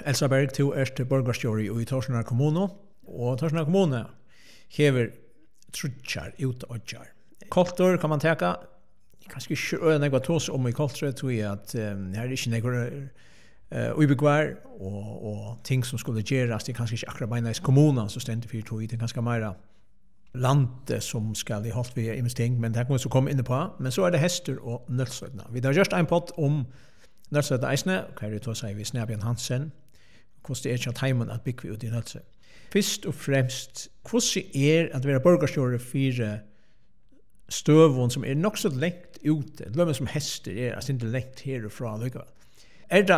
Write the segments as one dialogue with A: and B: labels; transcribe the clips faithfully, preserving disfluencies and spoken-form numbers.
A: Elsa Berg, du er til borgarstjóri i Torshavnar kommune, og Torshavnar kommune hever trutjar utådjar. Kultur kan man teka, kanskje ikke øyne jeg var tås om i kultur, tror jeg at um, her er ikke noen uh, ubegvær og, og ting som skulle gjøres, det er kanskje ikke akkurat beina i kommunen som stender for, tror jeg, det er kanskje mer landet som skal i holdt ved investering, men det kan vi så komme inn på. Men så er det hester og nødsødene. Vi har gjort en podd om nødsødene eisene, hva er det til å si vi Snæbjørn Hansen, hvordan det er ikke at heimen at bygge ut i nødsød. Først og fremst, hvordan er at være borgarstjóri for støvun som er nok så lengt ute, lømmen som hester er, altså ikke lengt herfra likevel. Er det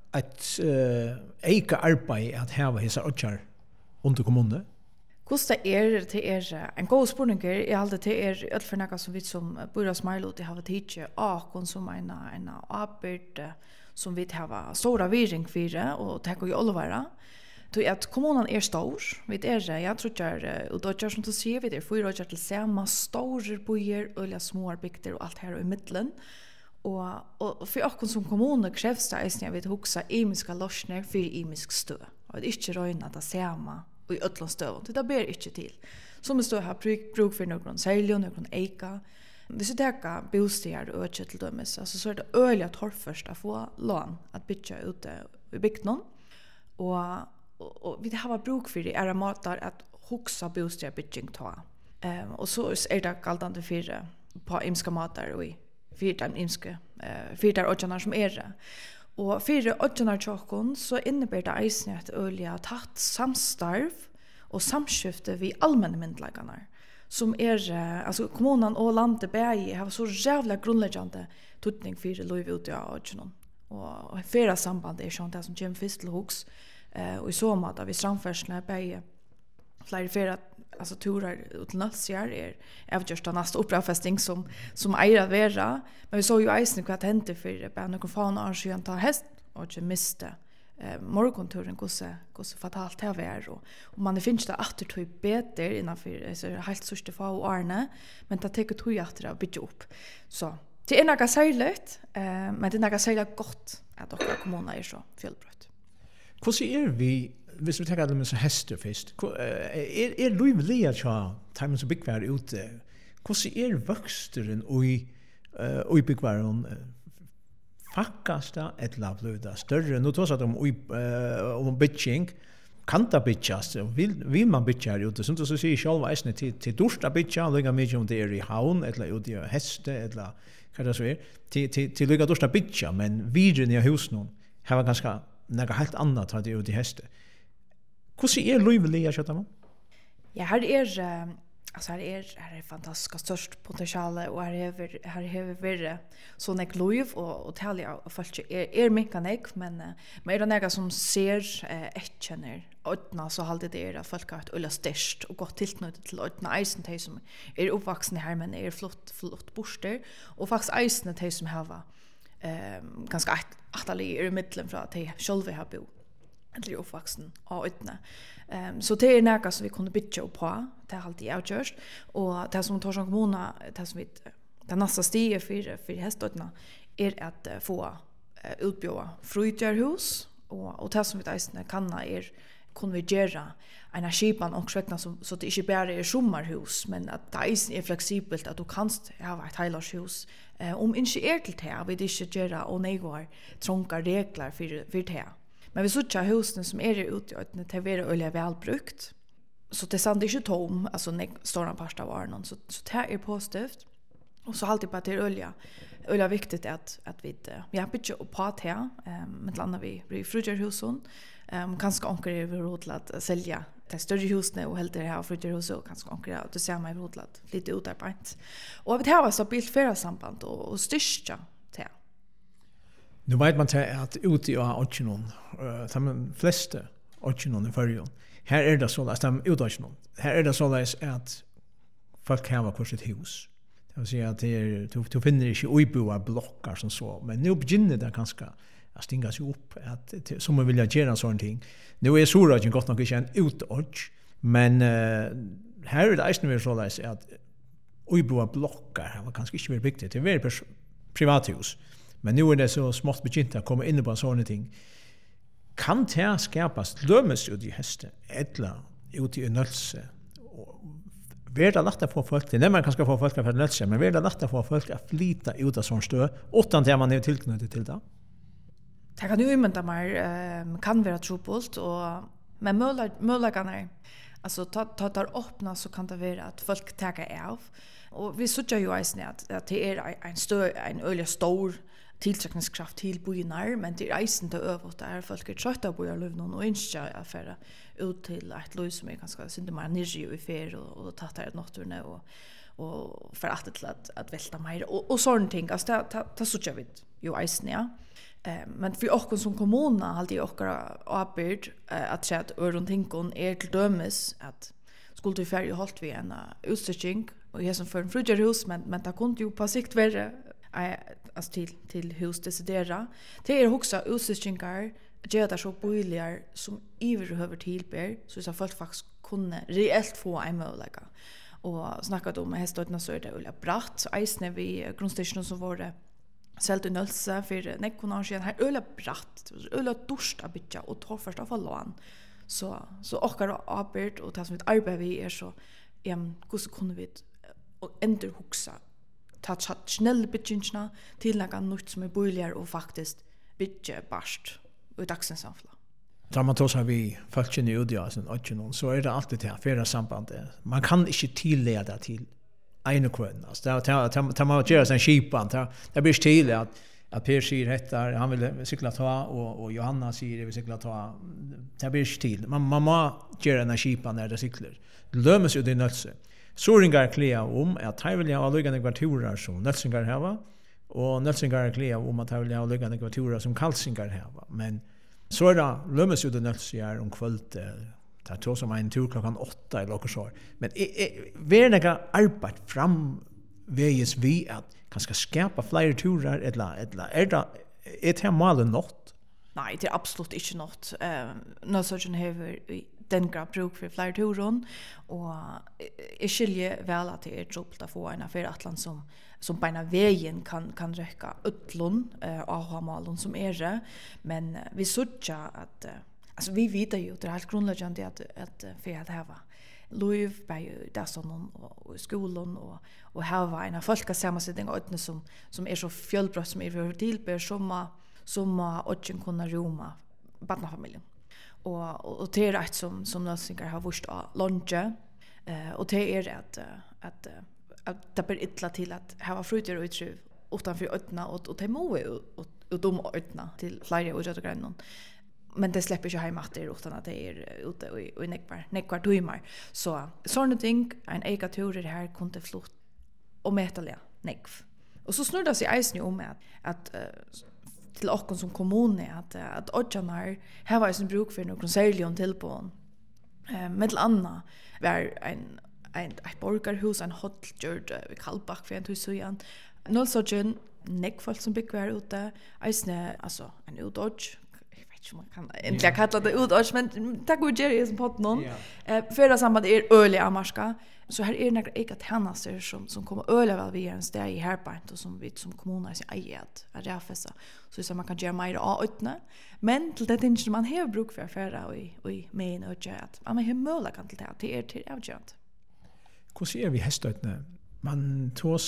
A: et uh, eika arbeid at hava hese åtjar under kommunen?
B: Hvordan er det til er en god spørning er alltid til er alt for noe som vi som bor av Smarlot har tidligere akon som en, en arbeid som vi har stora viring for og tenker jo alle være. Så at kommunen er stor, vi er, jeg tror ikke, og det er som du sier, vi er fyra år til samme store byer, øyla små bygder og alt her i midtelen. Og, og for oss som kommune krevs det eisen jeg vil hukse imiske løsner for imisk stø. Og det er ikke røyne det samme i ødland støv. Det ber ikke til. Som vi står her, bruk for noen særlig, noen eika. Hvis vi tenker bosteder og øke til dømes, altså, så er det øyelig torrførst å få lån at bygge ute i bygden. Og Og, og vi har bruk for det er måter at huksa bosteder bygging ta. Um, og så er det galtande for på imska måter og i fyrta imske uh, fyrta åtjanar som er det. Og fyrta åtjanar tjokkon så innebærer det eisen et øyelig tatt samstarv og samskifte vi allmenne myndleggene som er, uh, altså kommunen og landet bæg har så jævla grunnleggjande tutning for lov ut av åtjanar. Og, og fyrta samband er sånn det som kommer først til hoks. Uh, og i så måte, vi strandførsene bare flere flere altså, turer ut til Nødsjær er avgjørst av neste opprafesting som, som eier å være. Men vi så jo eisen hva det hendte for bare noen faen år siden ta hest og ikke miste uh, morgenturen hvordan fatalt det var. Og, og man finner det at det tog bedre innenfor altså, helt sørste få årene, men det tar tog at det bygge opp. Så det er noe særlig, uh, men det er noe særlig godt at dere kommuner er så fjellbrøtt.
A: Hvordan er vi, hvis vi tenker med så hester først, er, er løyvelig at ja, timen som byggvær ute, hvordan er voksteren i, uh, i byggværen fakkast da et lavløyda større? Nå tar vi om, uh, om bygging, kan det bygges, vil, vil man bygge her ute? Som du så sier selv, eisene til, til dørst å bygge, lykke mye om det er i havn, eller ute i heste, eller hva det så er, til, til, til lykke dørst å bygge, men videre i husen, her var ganske något helt annat hade ut i häste. Hur ser löjvliga jag chatta?
B: Ja, här är alltså här är här är fantastiskt störst potential och här är här har vi så nek löv och och tälja och folk är är mycket nek men men är det några som ser ett känner ödna så håller det är att folk har ett ulla störst och gott tillknutet till ödna isen te som är uppvuxna här men är flott flott borster och faktiskt isen te som har ehm ganska atali i mitten från att själva har bo eller uppvuxen och utne. Ehm så det är något som vi kunde bygga på. Det har alltid outgjort och det som tar som kommuna det som vi det nästa steg för för hästarna är att få utbjuda frutjarhus och och det som vi tänkte kan är kunde vi göra en skipan och skräckna som så det inte bara är sommarhus men att det är flexibelt att du kan ha ett helårshus eh, om inte är till det vi det inte göra och negår trånga regler för för det. Men vi såg husen som är ute och det är väldigt väl brukt. Så det är inte tom alltså när stora pasta var någon så så det är positivt. Och så alltid på att det är olja. Olja viktigt att att vi vi har pitchat upp på här eh, med landa vi i frutjarhusen. Um, kanske onker är råd att sälja det större husen och helt det här frutjarhus och kanske onker att det ser mig råd att lite utarbeidt. Och vi har så bilt flera samband och, och styrka det.
A: Nu vet man att ute i Åtjenon, de flesta Åtjenon i förrjun, här är det så att de ute i Åtjenon, här är det så att folk har varit ett hus. Det vill säga att det är, du, du finner inte oiboa blockar som så, men nu begynner det ganska att stinga sig upp att som man vill göra en sån ting. Nu är så att jag gott nog inte en utåt, men uh, här är det eisen så att oiboa blockar har kanske inte varit byggt. Det är väldigt privathus. Men nu är det så smått begynt att komma in på sådana ting. kan det skapas lömes ut i häste ettla ut i nölse Ver det lagt att få folk till. Nej, man kan ska få folk för nötse, men ver det lagt att få folk att flyta ut av sån stö utan att man är tillknutet till det.
B: Det kan ju invänta mer um, kan vara trubbelt och men möjligheten alltså ta ta tar öppna så kan det vara att folk tar av och vi såg ju ju att att det är en stö en öliga stor tillträckningskraft till bynar men det är isen till övrigt där folk är trötta på att leva och inte affärer ut till ett liv som är ganska synd mer energi i fer och och tattar ett naturen och och för att till att att välta mer och och sån ting alltså ta ta så jag vet ju isen ja eh men för oss som kommun alltid och uppbyrd att säga att öron tinkon är till dömes att skulle du färja hållt vi en utställning och jag som för en frugerhus men men det kunde ju på sikt vara alltså till till hus decidera det är också utställningar gör det så billigare som överhuvud tillber så så folk faktiskt kunde reellt få en möjlighet och snackat om hästarna så är det öliga bratt isne vi grundstationen som var det Selt i nölse för nekonargen här öliga bratt öliga dorsta bitcha och tar först av lån så så orkar arbet och det som vi arbetar vi är så em hur så kunde vi och ändå huxa ta snäll bitchna till något nytt som är billigare och faktiskt bitcha barst och dagsens samfla.
A: Tar man tar vi faktiskt i udja så är det alltid det här för sambandet. Man kan inte tilleda till en och kvön. Alltså det tar tar man göra sen skipan tar det blir till att att Per säger hettar han vill cykla ta och och Johanna säger det vill cykla ta det blir till. Man mamma gör en skipan när det cyklar. Lömmes ju det nötse. Soringar klea om att han vill ha liggande kvartorer som nötsingar hava och nötsingar klea om att han vill ha liggande kvartorer som kalsingar hava. Men så är det lömmes ju det nötsigar om kvällt det tar som en tur klockan åtta eller något så. Men vi är några arbete fram väges vi att kanske skapa fler turer eller eller är det ett här mål något?
B: Nej, det är absolut inte något. Eh när sån har den grad bruk för fler turer och är skilje väl att det är jobbigt att få en affär Atlant som som på ena vägen kan kan räcka utlån eh av målen som är det men vi såg att alltså vi vet ju det är helt grundläggande att att för att ha Louv på där som och skolan och och ha en folksammansättning och som som är så fjällbrott som är för tillber som som och kan kunna roma barnfamiljen och och det är rätt som som lösningar har vurst lunch eh och det är att att att det blir illa till att ha fruter och utruv utanför öppna och och det må och och dom öppna till flera och jag grejer men det släpper ju hem att det utan att det är ute och i nekvar nekvar timmar så såna ting en eka tur det här kunde flott och mätaliga nekv och så snurrar sig isen om att att till oss som kommun att att odjanar här var en bruk för någon säljon till på eh med anna var en en ett borgarhus en hotgjord vi Kallback för en hus så igen nollsogen nekvar som bygger ute isne alltså en udodge som man kan inte yeah. kalla det ut men tack och Jerry som på någon eh förra samband är öle amarska så här är det några eget hannaser som som kommer öle väl vi en steg i Herpant och som vi som kommunen är eget att räfsa så så man kan göra mer av utne men till det inte man har bruk för affärer och i och i men och chat man har möjlighet till det det är till avgörande.
A: Hur ser vi hästutne man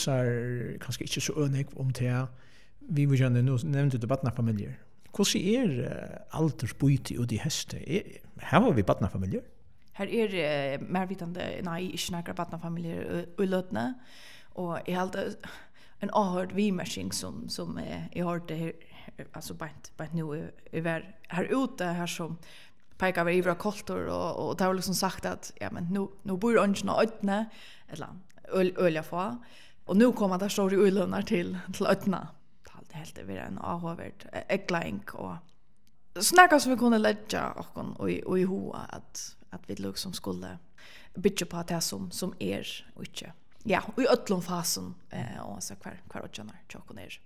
A: tåsar kanske inte så önik om det vi vill ju nu nämnde det barnfamiljer. Hur ser uh, aldersbyte ut i häste? Här har vi barnfamiljer.
B: Här är det uh, mer vitande nej, inte några barnfamiljer i Lötne. Och jag har en avhörd vimärsing som, som uh, jag har det här, alltså bara inte nu över här ute här som pekar över ivra koltor och, och det har liksom sagt att ja, men nu, nu bor ungen och ötne eller öl, ölja få. Och nu kommer det stora ölönar till, till ötna. Helt det en avhåvert äggläng och snacka som vi kunde lägga och och och i hoa att att vi liksom skulle bygga på det som som är och inte ja och i öllon fasen eh och så kvar kvar och janar chockon är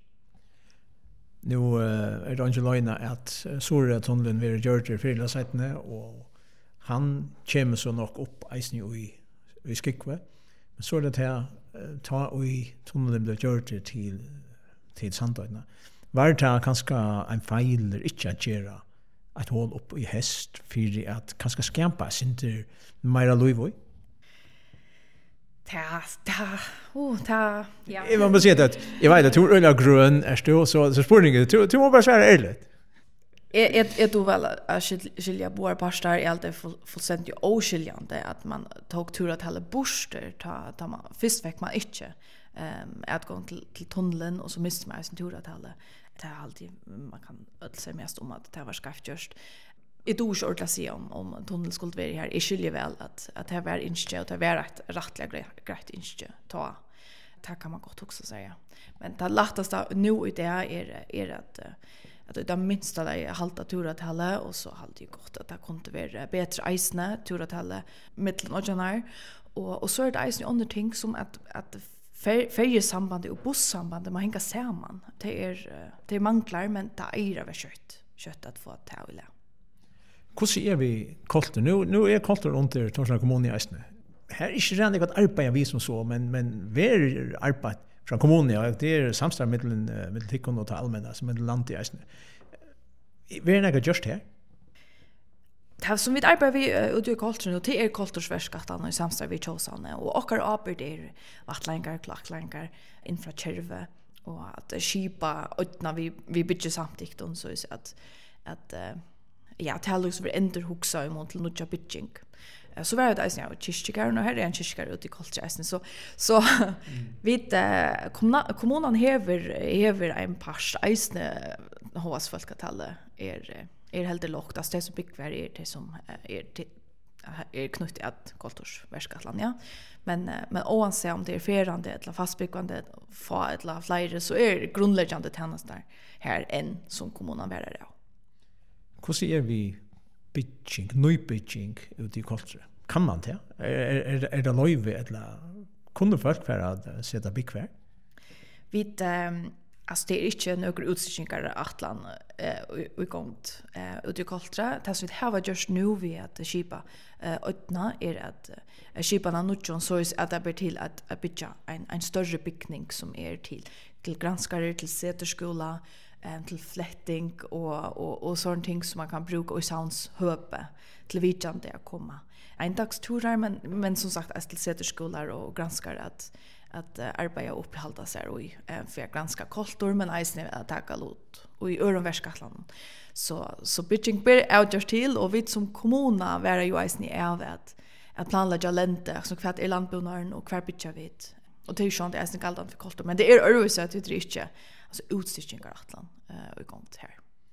A: nu är det Angelina att Sora tunneln vi gör det för hela sättet och han kommer så nog upp isen i i Skikve men så det här ta och i tunneln blir gjort till till Sandøyna. Var det kanskje en feil eller ikke at gjøre ett hål upp i häst för att kanske skämpa inte mera Louis.
B: Ta, ta, oh, ta, ja.
A: Jag vill bara säga att jag vet att du är grön är du så så spårningen du du måste bara svara ärligt.
B: Jag jag jag tror väl att skilja båda pastar är alltid fullständigt oskiljande att man tog tur att hålla borster ta ta man först väck man inte ehm att gå till till tunneln och så miste man sin tur att hålla det är alltid man kan öll säga mest om att det var skaft just i dos ordla se om om tunneln skulle vara här är skiljer väl att att det var inte och det var rätt rättliga grejt inte ta det kan man gott också säga men det lättaste nu i det är är att att det minsta det är halta turatelle och så halt ju gott att det kunde vara bättre eisne turatelle mitten och januari och och så är det eisne andra ting som att att färjesambandet och bussambandet man hänger samman det är det manglar men det är över kött kött att få ta och lä.
A: Hur ser vi kultur nu nu är kultur under Torshavn kommun i eisne. Här är inte redan något arbete vi som så men men ver arbete från kommunen ja det är samstarv mellan mellan Tikkon och till allmänna som mellan land i eisne. Vi är något just här.
B: Det som vi arbetar vi ut i kulturen och det är kultursverkskattarna i samstarv vi tjåsarna och åker arbetar är vattlänkar, klacklänkar, infrakärve och att skipa öppna vi vi bygger samtidigt och så att att ja det har liksom ändå huxa emot till nya bygging. Så var det alltså jag kyrkogården och här är en kyrkogård ute i kulturen så så vid kommunen häver häver en pars eisne hos folkatalle är är helt lågt alltså det som byggt är det som är är knutet att kultursverkskatlan ja men men oavsett om det är ferande eller fastbyggande få eller flera så är det grundläggande tjänster här än som kommunen värder det.
A: Hur ser vi bygging, nybygging ute i kultur? Kan man det? Är, är, är det löjve eller kunde folk för att sätta byggvär?
B: Vi um, alltså det är inte några utstickningar atlan eh i gångt eh ute i kultur. Det som vi har just nu vi att skipa eh öppna är att uh, skipa någon så att det blir till att, att bygga en en större byggning som är till till granskare till säterskola um, till flätting och och och sånt ting som man kan bruka i sounds höpe till vidjande att komma. En dagsturer men men som sagt att till säterskolor och granskare att att uh, arbeta upp i halta sig och uh, för att granska kultur men även att ta lot och i öronverkskatlan så så bygging blir out just till och vi som kommuna vara ju även av att att planlägga lente så kvart är landbonaren och kvart bygga vid och det är ju sånt det är en galdan för kultur men det är övrigt att det inte alltså utstickningar atlan uh, i gång här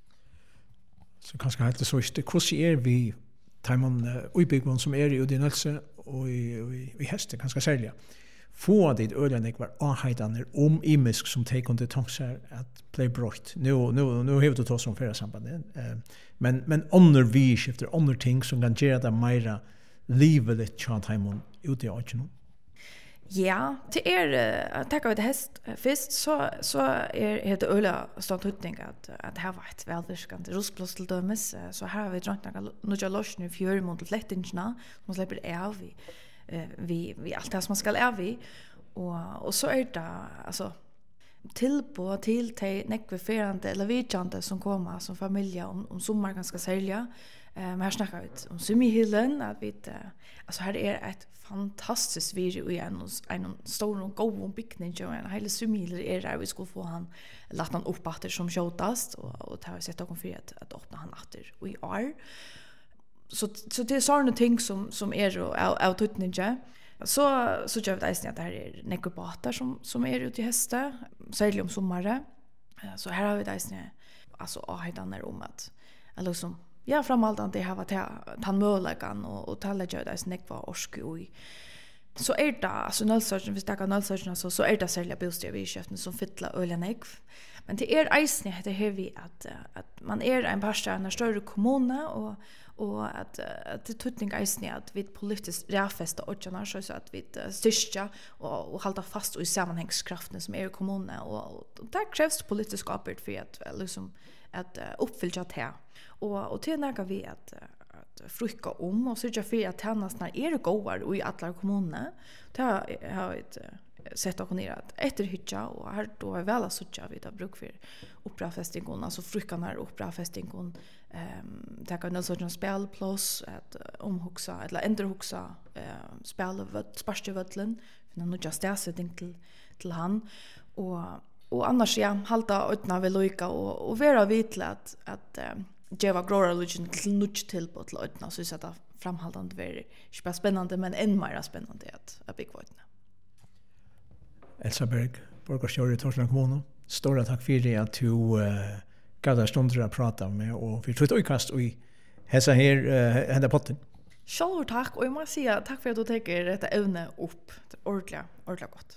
A: så kanske helt så är hur ser vi timon utbyggnaden som är i Udinelse och i i, i hästen kanske sälja få det ölen ekvar ahaidaner om imisk som take on the tongues att play brott. Nu nu nu har vi det som förra sambandet. Eh, men men under vi skifter under ting som kan göra det mera livet chant hemon ute i åkern.
B: Ja, det är att ta vi det häst först så så är det öla ståndhutning att att här var ett välvirkande rostplats till dömes så här har vi dragit några nya loss nu för mot flättingarna som släpper av vi eh vi vi allt det som man ska är vi och och så är det alltså till på till till nekveferande eller vidjande som kommer som familj om om sommar ganska sälja eh här snackar ut om sumihillen att vi alltså här är ett fantastiskt video i en en stor och god byggning och en hela sumihiller är där vi skulle få han låta han upp åter som showtast och och ta sett och för att att öppna han åter och i år så så det är såna ting som som är av tutninge så så gör det att det här är nekobåtar som som är ute i häste särskilt om sommaren så här har vi det alltså ahaidaner om att eller som ja framhållt att det har varit han möjligheten och och tala gör det nekva orsk och så är det alltså nullsearchen vi stackar nullsearchen så så är det särskilt bostäder vi köpte som fylla ölen nekv men det är isne det här vi att att man är en pastor en större kommun och och att att det tutning isne att vi politiskt räfästa och gärna så att vi styrka och och hålla fast i sammanhängskraften som är i kommunen och, och där krävs politisk uppbygd för att liksom att uppfylla det här och och till när vi att att fruka om och så jag för att tjänsterna är goda och i alla kommuner. Det har ett sett och ner att efter hitcha och här då är väl att söka vid att bruk för operafestingon alltså frukarna operafestingon ehm ta kan alltså en spel plus att omhuxa eller ändra eh spel vad sparstövdlen för nu just det sättning till till han och och annars ja halta utna vi lojka och och vara vitla att att Jeva Grora Legend till nutch till på till utna så så att framhållande är spännande men än mer spännande att att bli kvar.
A: Elsa Berg, borgarstjåre i Torsland kommun. Stora tack för att du uh, gav dig stunder att prata med och vi tror ett ökast i hälsa här uh, hända potten.
B: Själv tack och jag måste säga tack för att du tar detta ämne upp. Det är ordentligt, ordentligt gott.